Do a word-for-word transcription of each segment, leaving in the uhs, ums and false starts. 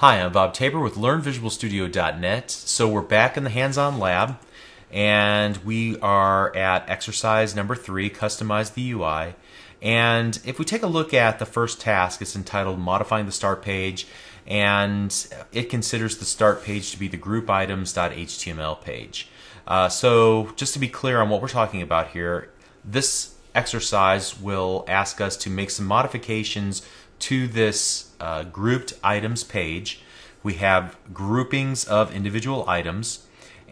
Hi, I'm Bob Tabor with Learn Visual Studio dot net. So we're back in the hands-on lab, and we are at exercise number three, Customize the U I. And if we take a look at the first task, it's entitled Modifying the Start Page, and it considers the start page to be the group items dot H T M L page. Uh, so just to be clear on what we're talking about here, this exercise will ask us to make some modifications to this uh, grouped items page. We have groupings of individual items,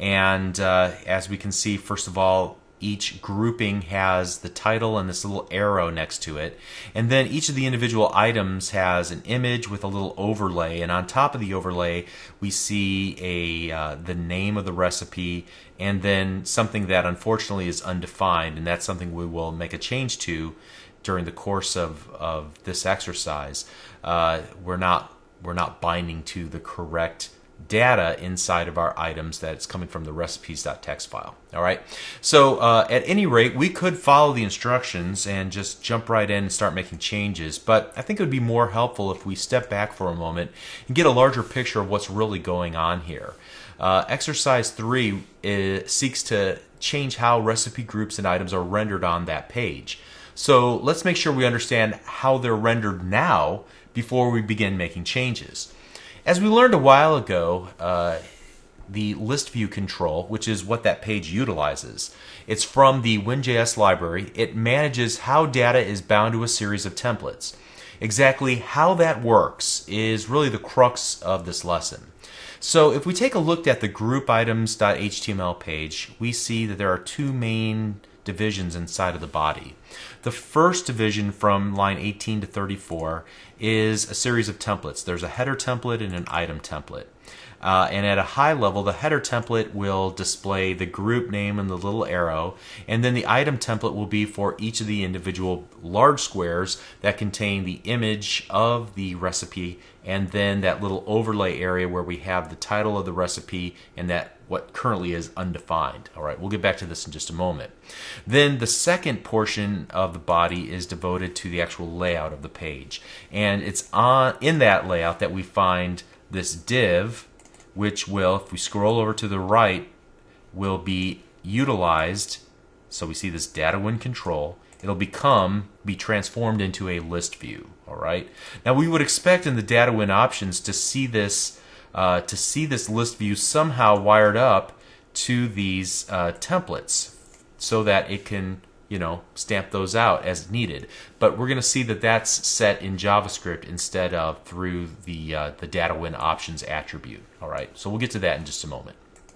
and uh, as we can see, first of all, each grouping has the title and this little arrow next to it, and then each of the individual items has an image with a little overlay, and on top of the overlay we see a uh, the name of the recipe, and then something that unfortunately is undefined, and that's something we will make a change to during the course of, of this exercise. Uh, we're not we're not binding to the correct data inside of our items that it's coming from the recipes.txt file. All right. So uh, at any rate, we could follow the instructions and just jump right in and start making changes. But I think it would be more helpful if we step back for a moment and get a larger picture of what's really going on here. Uh, exercise three is, seeks to change how recipe groups and items are rendered on that page. So let's make sure we understand how they're rendered now before we begin making changes. As we learned a while ago, uh, the list view control, which is what that page utilizes, it's from the Win.js library. It manages how data is bound to a series of templates. Exactly how that works is really the crux of this lesson. So if we take a look at the group items dot H T M L page, we see that there are two main divisions inside of the body. The first division from line eighteen to thirty-four is a series of templates. There's a header template and an item template. Uh, and at a high level, the header template will display the group name and the little arrow, and then the item template will be for each of the individual large squares that contain the image of the recipe, and then that little overlay area where we have the title of the recipe and that what currently is undefined. All right, we'll get back to this in just a moment. Then the second portion of the body is devoted to the actual layout of the page, and it's on in that layout that we find this div, which will, if we scroll over to the right, will be utilized. So we see this data win control. It'll become, be transformed into a list view. All right. Now we would expect in the data win options to see this, uh, to see this list view somehow wired up to these uh, templates, so that it can, you know, stamp those out as needed. But we're going to see that that's set in JavaScript instead of through the uh, the data win options attribute. All right, so we'll get to that in just a moment.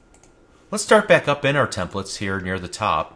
Let's start back up in our templates here near the top,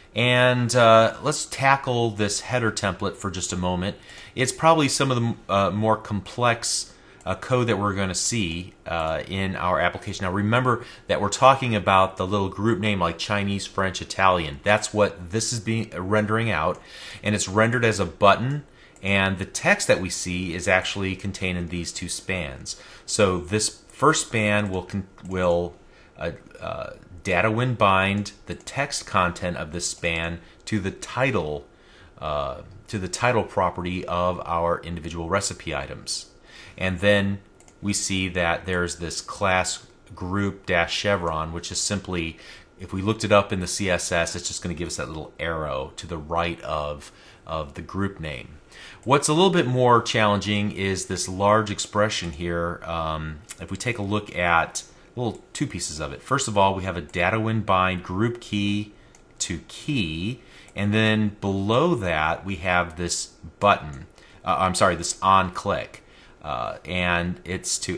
and uh, let's tackle this header template for just a moment. It's probably some of the uh, more complex uh, code that we're going to see uh, in our application. Now remember that we're talking about the little group name like Chinese, French, Italian. That's what this is being rendering out, and it's rendered as a button, and the text that we see is actually contained in these two spans. So this first span will will uh, uh, data win bind the text content of this span to the title uh, to the title property of our individual recipe items. And then we see that there's this class group dash chevron, which is simply, if we looked it up in the C S S, it's just going to give us that little arrow to the right of, of the group name. What's a little bit more challenging is this large expression here. Um, if we take a look at well, two pieces of it. First of all, we have a data win bind group key to key, and then below that we have this button. Uh, I'm sorry, this on click. Uh, and it's to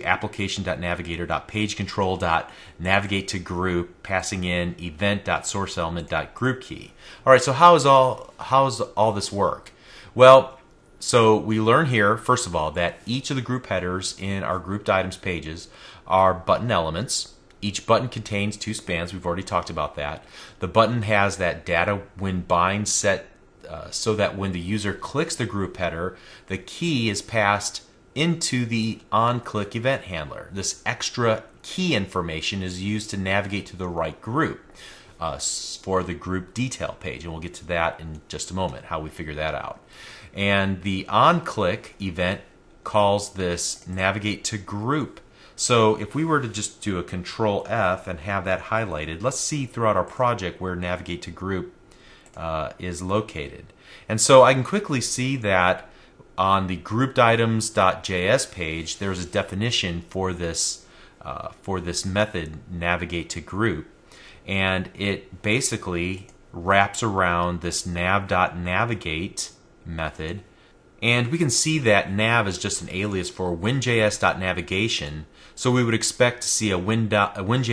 application.navigator.pagecontrol.navigate to group, passing in event.sourceElement.groupKey. All right, so how is all how does all this work? Well, so we learn here, first of all, that each of the group headers in our grouped items pages are button elements. Each button contains two spans. We've already talked about that. The button has that data win bind set uh, so that when the user clicks the group header, the key is passed into the on-click event handler. This extra key information is used to navigate to the right group uh, for the group detail page, and we'll get to that in just a moment, how we figure that out. And the on-click event calls this navigate to group So if we were to just do a control F and have that highlighted, let's see throughout our project where navigate to group uh, is located. And so I can quickly see that on the grouped items.js page, there's a definition for this uh, for this method navigate to group, and it basically wraps around this nav.navigate method, and we can see that nav is just an alias for winjs.navigation. So we would expect to see a, win. a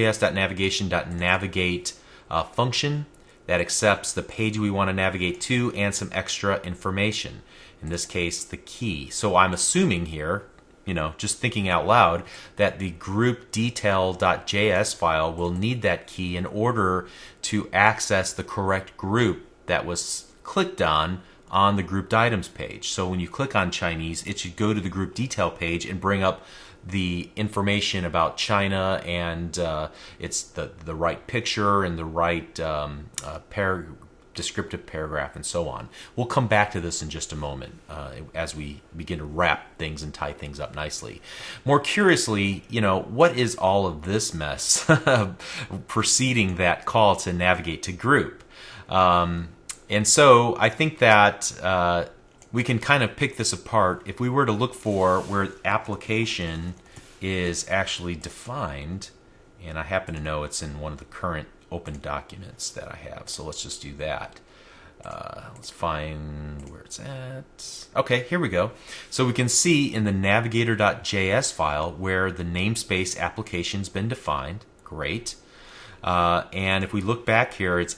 winjs.navigation.navigate uh, function that accepts the page we want to navigate to and some extra information. In this case, the key. So I'm assuming here, you know, just thinking out loud, that the group detail.js file will need that key in order to access the correct group that was clicked on on the grouped items page. So when you click on Chinese, it should go to the group detail page and bring up the information about China, and uh, it's the the right picture and the right um, uh, par descriptive paragraph and so on. We'll come back to this in just a moment uh, as we begin to wrap things and tie things up nicely. More curiously, you know, what is all of this mess preceding that call to navigate to group? Um, and so I think that uh, we can kind of pick this apart. If we were to look for where application is actually defined, and I happen to know it's in one of the current open documents that I have, so let's just do that. Uh, let's find where it's at. Okay, here we go. So we can see in the navigator.js file where the namespace application's been defined. Great. Uh, and if we look back here, it's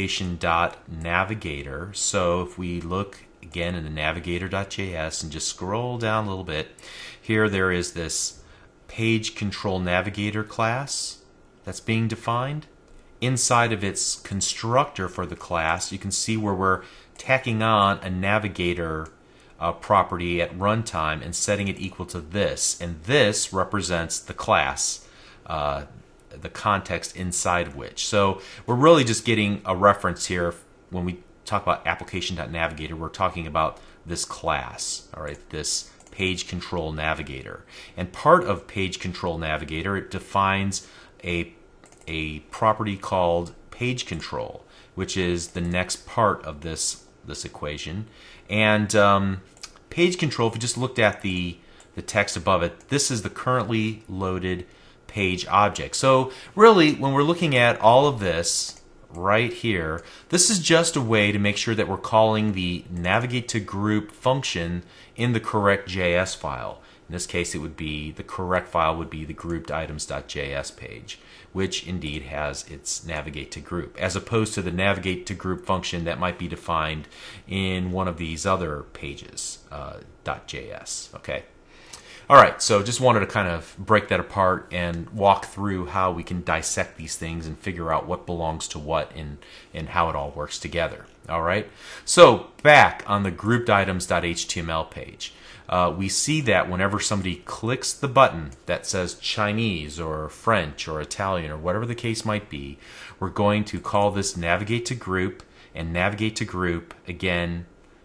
application.navigator. So if we look again in the navigator.js and just scroll down a little bit, here there is this page control navigator class that's being defined. Inside of its constructor for the class, you can see where we're tacking on a navigator uh, property at runtime and setting it equal to this. And this represents the class, uh, the context inside of which. So we're really just getting a reference here. When we talk about application.navigator, we're talking about this class, all right, this page control navigator. And part of page control navigator, it defines a a property called page control, which is the next part of this this equation. And um, page control, if you just looked at the the text above it, this is the currently loaded page object. So really, when we're looking at all of this right here, this is just a way to make sure that we're calling the navigate to group function in the correct J S file. In this case, it would be, the correct file would be the grouped items.js page, which indeed has its navigate to group, as opposed to the navigate to group function that might be defined in one of these other pages, uh, .js. Okay. All right, so just wanted to kind of break that apart and walk through how we can dissect these things and figure out what belongs to what and, and how it all works together. All right, so back on the grouped items.html page. Uh, we see that whenever somebody clicks the button that says Chinese or French or Italian or whatever the case might be, we're going to call this navigate to group, and navigate to group again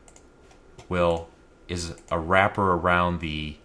will is a wrapper around the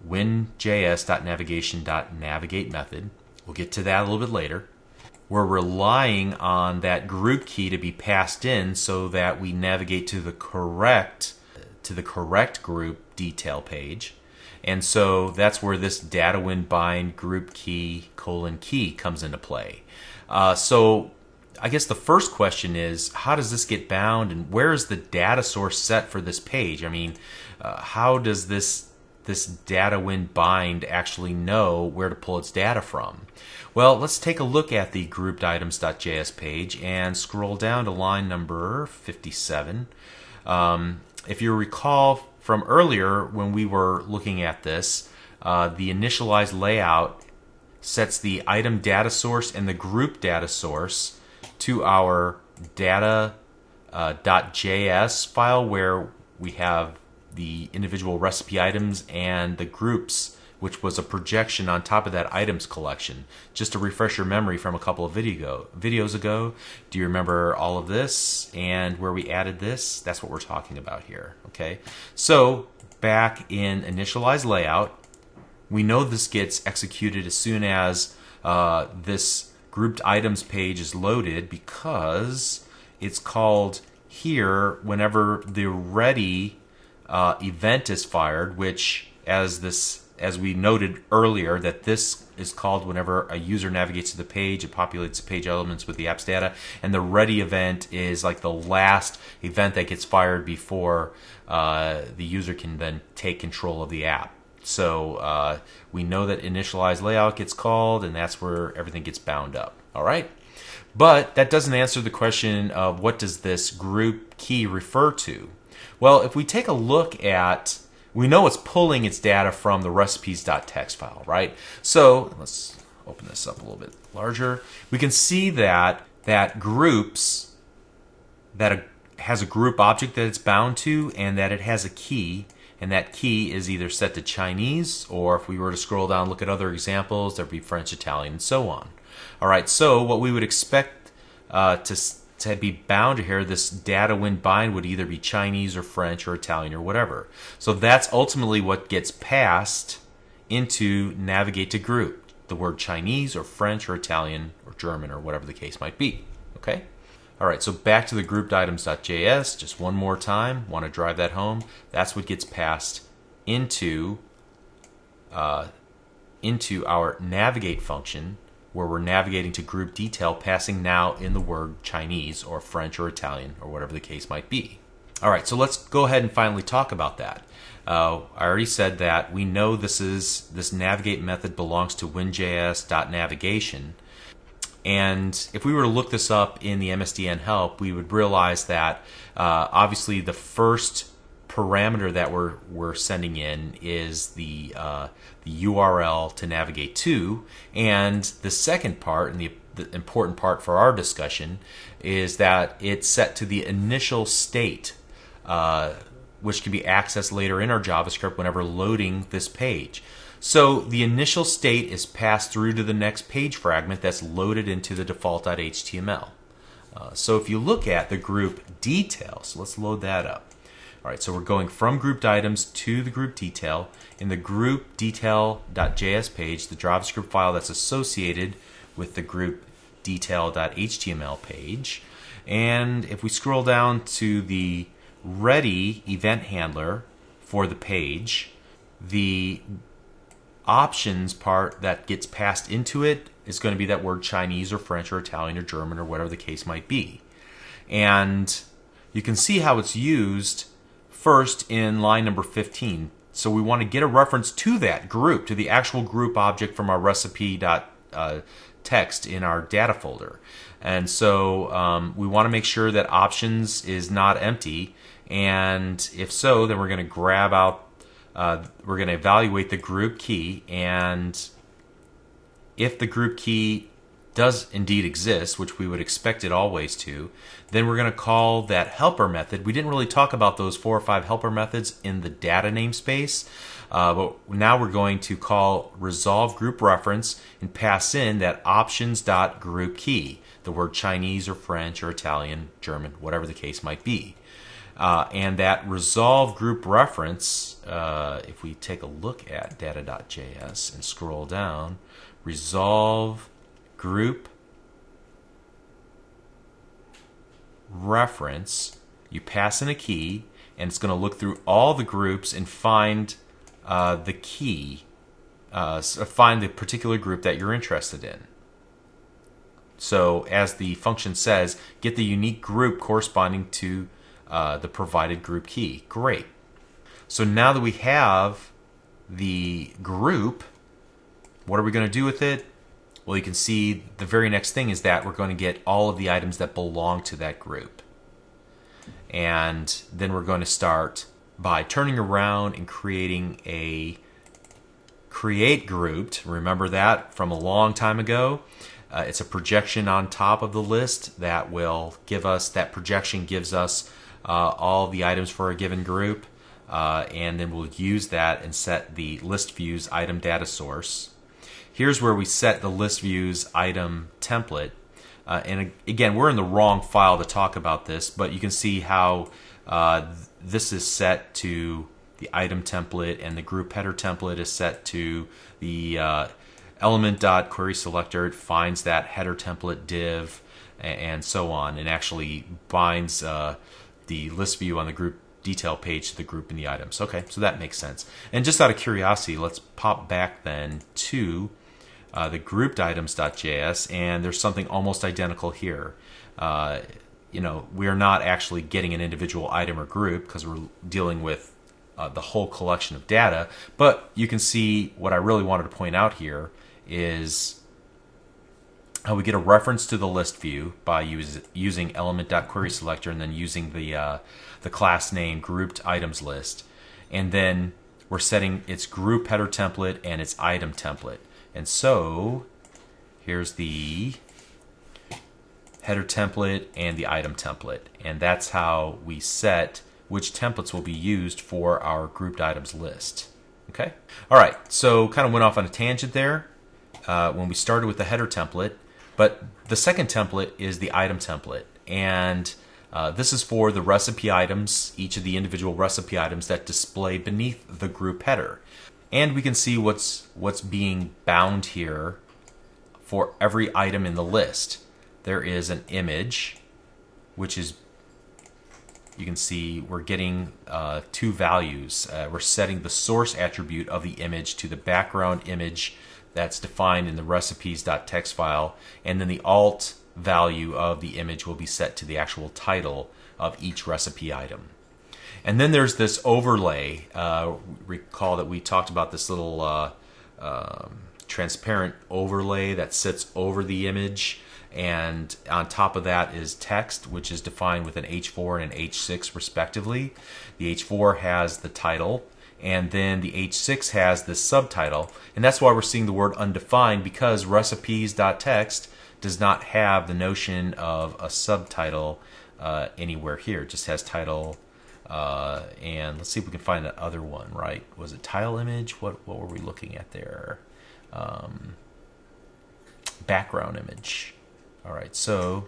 winjs.navigation.navigate method. We'll get to that a little bit later. We're relying on that group key to be passed in so that we navigate to the correct to the correct group detail page. And so that's where this data win bind group key colon key comes into play. Uh, so I guess the first question is, how does this get bound, and where is the data source set for this page? I mean, uh, how does this this data win bind actually know where to pull its data from? Well, let's take a look at the grouped items.js page and scroll down to line number fifty-seven. Um, if you recall from earlier when we were looking at this, uh, the initialized layout sets the item data source and the group data source to our data uh, .js file, where we have the individual recipe items and the groups, which was a projection on top of that items collection. Just to refresh your memory from a couple of video videos ago, do you remember all of this and where we added this? That's what we're talking about here. Okay, so back in initialize layout, we know this gets executed as soon as uh, this grouped items page is loaded, because it's called here whenever the ready uh, event is fired, which as this as we noted earlier, that this is called whenever a user navigates to the page, it populates the page elements with the app's data, and the ready event is like the last event that gets fired before uh, the user can then take control of the app. So uh, we know that initialize layout gets called, and that's where everything gets bound up. All right, but that doesn't answer the question of what does this group key refer to. Well, if we take a look at, we know it's pulling its data from the recipes.txt file, right? So let's open this up a little bit larger. We can see that that groups, that a, has a group object that it's bound to, and that it has a key, and that key is either set to Chinese, or if we were to scroll down and look at other examples, there'd be French, Italian, and so on. All right, so what we would expect uh, to to be bound to here, this data when bind would either be Chinese or French or Italian or whatever. So that's ultimately what gets passed into navigate to group, the word Chinese or French or Italian or German or whatever the case might be. Okay? All right, so back to the grouped items.js, just one more time, want to drive that home. That's what gets passed into, uh, into our navigate function, where we're navigating to group detail, passing now in the word Chinese or French or Italian or whatever the case might be. All right, so let's go ahead and finally talk about that. Uh, I already said that we know this is this navigate method belongs to WinJS.navigation. And if we were to look this up in the M S D N help, we would realize that uh, obviously the first parameter that we're we're sending in is the uh, the U R L to navigate to, and the second part, and the, the important part for our discussion, is that it's set to the initial state, uh, which can be accessed later in our JavaScript whenever loading this page. So the initial state is passed through to the next page fragment that's loaded into the default.html. Uh, so if you look at the group details, let's load that up. All right, so we're going from grouped items to the group detail. In the group detail.js page, the JavaScript file that's associated with the group detail.html page. And if we scroll down to the ready event handler for the page, the options part that gets passed into it is going to be that word Chinese or French or Italian or German or whatever the case might be. And you can see how it's used first in line number fifteen. So we want to get a reference to that group, to the actual group object from our recipe.txt in our data folder. And so um, we want to make sure that options is not empty. And if so, then we're going to grab out, uh, we're going to evaluate the group key. And if the group key does indeed exist, which we would expect it always to, then we're going to call that helper method. We didn't really talk about those four or five helper methods in the data namespace, uh, but now we're going to call resolve group reference and pass in that options.group key, the word Chinese or French or Italian, German, whatever the case might be. Uh, and that resolve group reference, uh, if we take a look at data.js and scroll down, resolve group reference, you pass in a key, and it's going to look through all the groups and find uh, the key, uh, find the particular group that you're interested in. So as the function says, get the unique group corresponding to uh, the provided group key. Great. So now that we have the group, what are we going to do with it? Well, you can see the very next thing is that we're going to get all of the items that belong to that group. And then we're going to start by turning around and creating a create grouped. Remember that from a long time ago? Uh, it's a projection on top of the list that will give us, that projection gives us uh, all the items for a given group. Uh, and then we'll use that and set the list views item data source. Here's where we set the list views item template. Uh, and again, we're in the wrong file to talk about this, but you can see how uh, this is set to the the item template, and the group header template is set to the uh, element.querySelector. It finds that header template div and so on, and actually binds uh, the list view on the group detail page to the group and the items. Okay, so that makes sense. And just out of curiosity, let's pop back then to uh, the grouped items.js, and there's something almost identical here. Uh, you know, we're not actually getting an individual item or group because we're dealing with uh, the whole collection of data, but you can see what I really wanted to point out here is how we get a reference to the list view by use, using element.querySelector and then using the uh, the class name grouped items list, and then we're setting its group header template and its item template. And so here's the header template and the item template, and that's how we set which templates will be used for our grouped items list. Okay, all right, so kind of went off on a tangent there uh, when we started with the header template. But the second template is the item template, and uh, this is for the recipe items, each of the individual recipe items that display beneath the group header. And we can see what's what's being bound here for every item in the list. There is an image, which is, you can see we're getting uh, two values. Uh, we're setting the source attribute of the image to the background image that's defined in the recipes.txt file, and then the alt value of the image will be set to the actual title of each recipe item. And then there's this overlay. Uh, recall that we talked about this little uh, uh, transparent overlay that sits over the image, and on top of that is text, which is defined with an H four and an H six respectively. The H four has the title, and then the H six has the subtitle, and that's why we're seeing the word undefined, because recipes.txt does not have the notion of a subtitle uh, anywhere here. It just has title, uh, and let's see if we can find the other one, right? Was it tile image? What, what were we looking at there? Um, background image. All right, so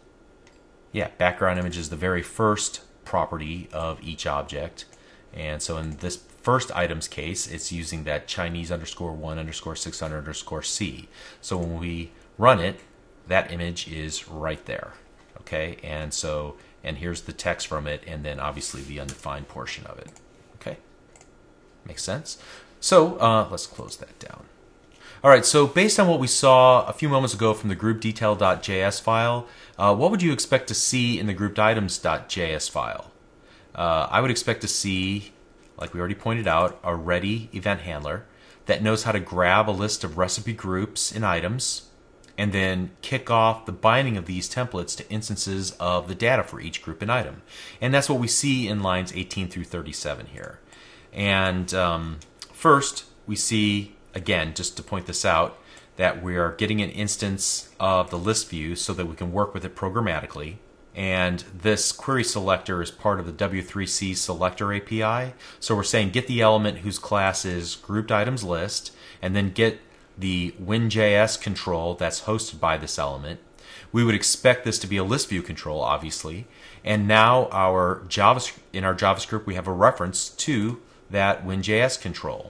yeah, background image is the very first property of each object. And so in this first item's case, it's using that Chinese underscore one underscore six hundred underscore C. So when we run it, that image is right there. Okay, and so, and here's the text from it, and then obviously the undefined portion of it. Okay, makes sense. So uh, let's close that down. All right, so based on what we saw a few moments ago from the groupdetail.js file, uh, what would you expect to see in the groupeditems.js file? Uh, I would expect to see, like we already pointed out, a ready event handler that knows how to grab a list of recipe groups and items and then kick off the binding of these templates to instances of the data for each group and item. And that's what we see in lines eighteen through thirty-seven here. And um, first, we see, again, just to point this out, that we are getting an instance of the list view so that we can work with it programmatically. And this query selector is part of the W three C selector A P I. So we're saying get the element whose class is grouped items list, and then get the WinJS control that's hosted by this element. We would expect this to be a list view control, obviously. And now our JavaScript, in our JavaScript, we have a reference to that WinJS control.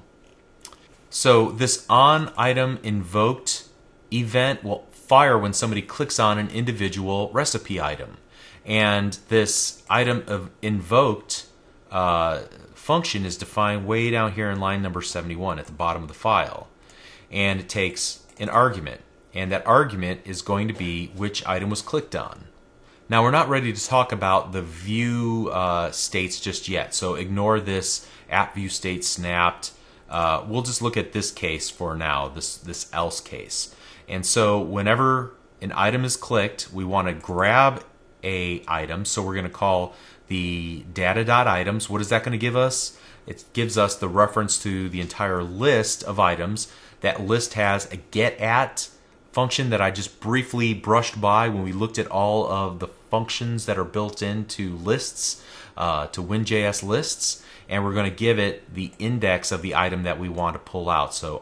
So this onItemInvoked event will fire when somebody clicks on an individual recipe item. And this item of invoked uh, function is defined way down here in line number seventy-one at the bottom of the file. And it takes an argument. And that argument is going to be which item was clicked on. Now, we're not ready to talk about the view uh, states just yet. So ignore this app view state snapped. Uh, we'll just look at this case for now, this, this else case. And so whenever an item is clicked, we want to grab a item. So we're going to call the data.items. What is that going to give us? It gives us the reference to the entire list of items. That list has a getAt function that I just briefly brushed by when we looked at all of the functions that are built into lists, uh, to WinJS lists. And we're going to give it the index of the item that we want to pull out. So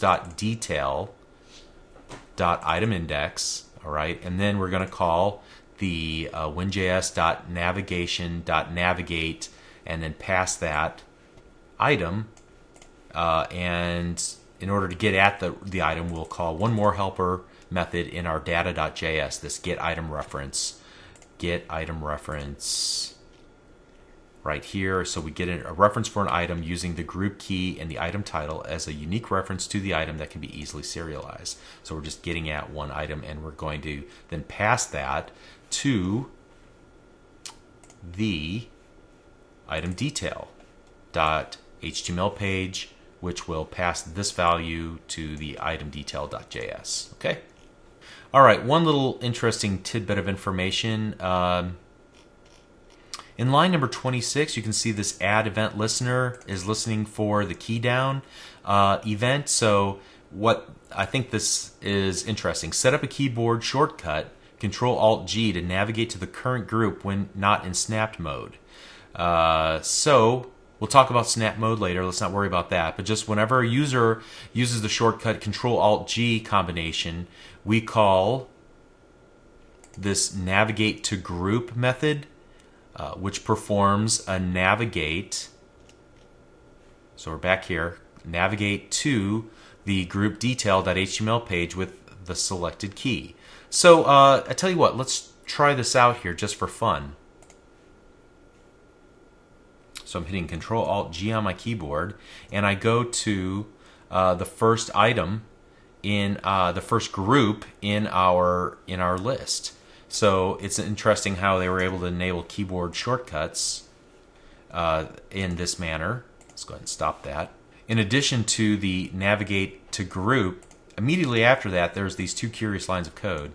args.detail.itemindex, all right, and then we're going to call the uh, WinJS.navigation.navigate, and then pass that item, uh, and in order to get at the, the item, we'll call one more helper method in our data.js, this get item reference, get item reference right here. So we get a reference for an item using the group key and the item title as a unique reference to the item that can be easily serialized. So we're just getting at one item, and we're going to then pass that to the item detail dot H T M L page, which will pass this value to the item detail.js. Okay. All right. One little interesting tidbit of information. Um, in line number twenty-six, you can see this add event listener is listening for the key down uh, event. So what I think this is interesting. Set up a keyboard shortcut, Control Alt G, to navigate to the current group when not in snapped mode. Uh, so we'll talk about snap mode later. Let's not worry about that. But just whenever a user uses the shortcut Control Alt G combination, we call this navigate to group method, uh, which performs a navigate. So we're back here. Navigate to the group detail.html page with the selected key. So uh, I tell you what, let's try this out here just for fun. So I'm hitting Control Alt G on my keyboard, and I go to uh, the first item in uh, the first group in our in our list. So it's interesting how they were able to enable keyboard shortcuts uh, in this manner. Let's go ahead and stop that. In addition to the navigate to group, immediately after that, there's these two curious lines of code.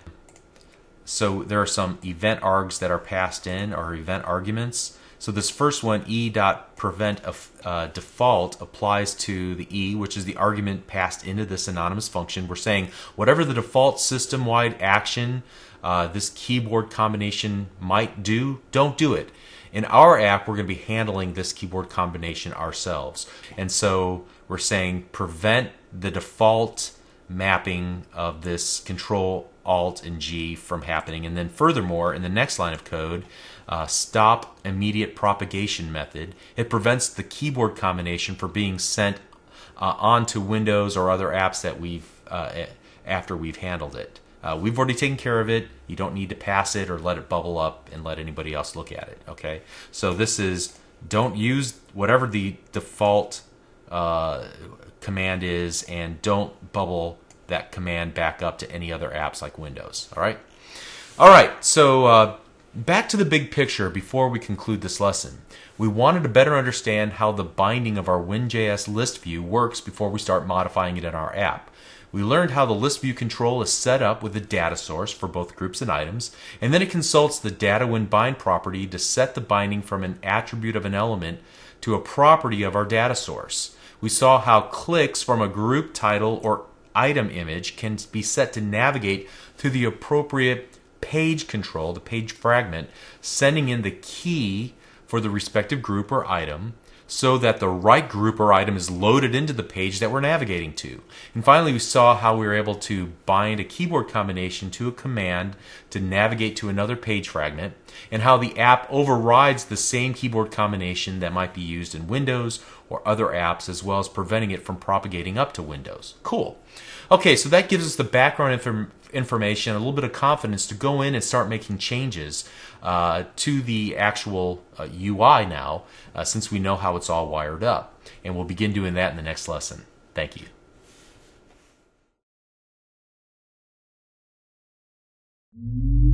So there are some event args that are passed in, or event arguments. So this first one, e.prevent uh, default, applies to the e, which is the argument passed into this anonymous function. We're saying whatever the default system-wide action uh, this keyboard combination might do, don't do it. In our app, we're going to be handling this keyboard combination ourselves. And so we're saying prevent the default mapping of this Control Alt and G from happening. And then furthermore, in the next line of code, uh, stop immediate propagation method. It prevents the keyboard combination from being sent uh, onto Windows or other apps that we've uh, after we've handled it. Uh, we've already taken care of it. You don't need to pass it or let it bubble up and let anybody else look at it. Okay, so this is, don't use whatever the default uh, command is, and don't bubble that command back up to any other apps like Windows. All right. All right. So uh, back to the big picture before we conclude this lesson. We wanted to better understand how the binding of our WinJS list view works before we start modifying it in our app. We learned how the list view control is set up with a data source for both groups and items, and then it consults the DataWinBind property to set the binding from an attribute of an element to a property of our data source. We saw how clicks from a group title or item image can be set to navigate to the appropriate page control, the page fragment, sending in the key for the respective group or item, so that the right group or item is loaded into the page that we're navigating to. And finally, we saw how we were able to bind a keyboard combination to a command to navigate to another page fragment, and how the app overrides the same keyboard combination that might be used in Windows or other apps, as well as preventing it from propagating up to Windows. Cool. Okay, so that gives us the background inform information, a little bit of confidence to go in and start making changes uh, to the actual uh, U I now, uh, since we know how it's all wired up. And we'll begin doing that in the next lesson. Thank you.